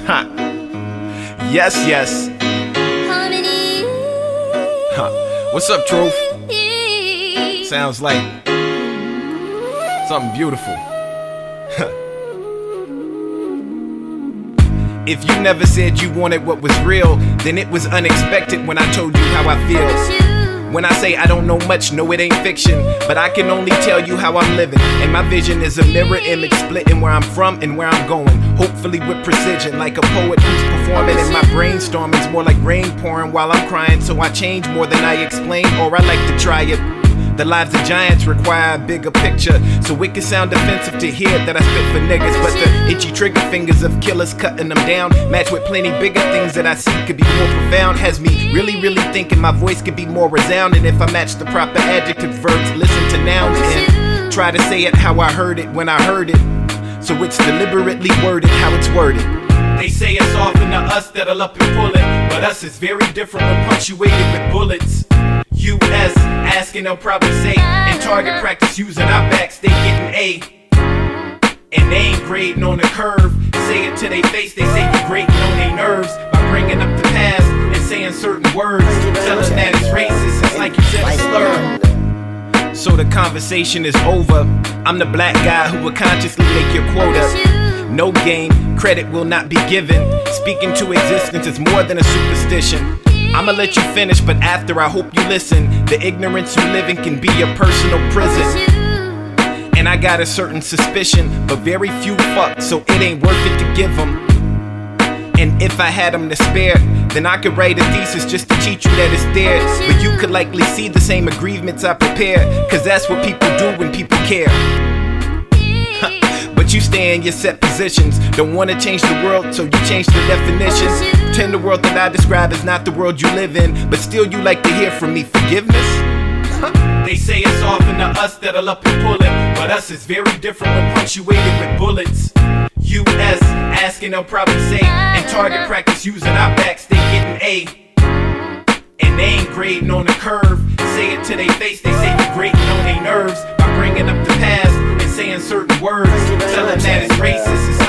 Ha. Yes, yes. Huh. What's up, Truth? Sounds like something beautiful. If you never said you wanted what was real, then it was unexpected when I told you how I feel. When I say I don't know much, no it ain't fiction, but I can only tell you how I'm living. And my vision is a mirror image splitting where I'm from and where I'm going, hopefully with precision, like a poet who's performing. And my brainstorming's more like rain pouring while I'm crying. So I change more than I explain, or I like to try it. The lives of giants require a bigger picture, so it can sound offensive to hear that I spit for niggas. But the itchy trigger fingers of killers cutting them down, matched with plenty bigger things that I see could be more profound, has me really thinking my voice could be more resounding if I match the proper adjective verbs, listen to nouns, and try to say it how I heard it when I heard it. So it's deliberately worded how it's worded. They say it's often to us that'll up and pull it, but us is very different when punctuated with bullets. US, asking they'll probably say, in target practice using our backs, they getting A. And they ain't grading on the curve. Say it to their face, they say you grating on their nerves by bringing up the past and saying certain words, telling that it's racist, it's like you said a slur. So the conversation is over. I'm the black guy who will consciously make your quota. No game, credit will not be given. Speaking to existence is more than a superstition. I'ma let you finish, but after I hope you listen. The ignorance you live in can be your personal prison. And I got a certain suspicion, but very few fuck, so it ain't worth it to give them. And if I had them to spare, then I could write a thesis just to teach you that it's there. But you could likely see the same aggrievements I prepare, cause that's what people do when people care. But you stay in your set positions, don't wanna change the world, so you change the definitions. Pretend the world that I describe is not the world you live in, but still you like to hear from me forgiveness? They say it's often to us that'll up and pull it, but us is very different when punctuated with bullets. US, asking they'll probably say, in target practice using our backs, they getting A. And they ain't grading on the curve. Say it to their face, they say you grating on their nerves by bringing up the past and saying certain words, telling that it's racist.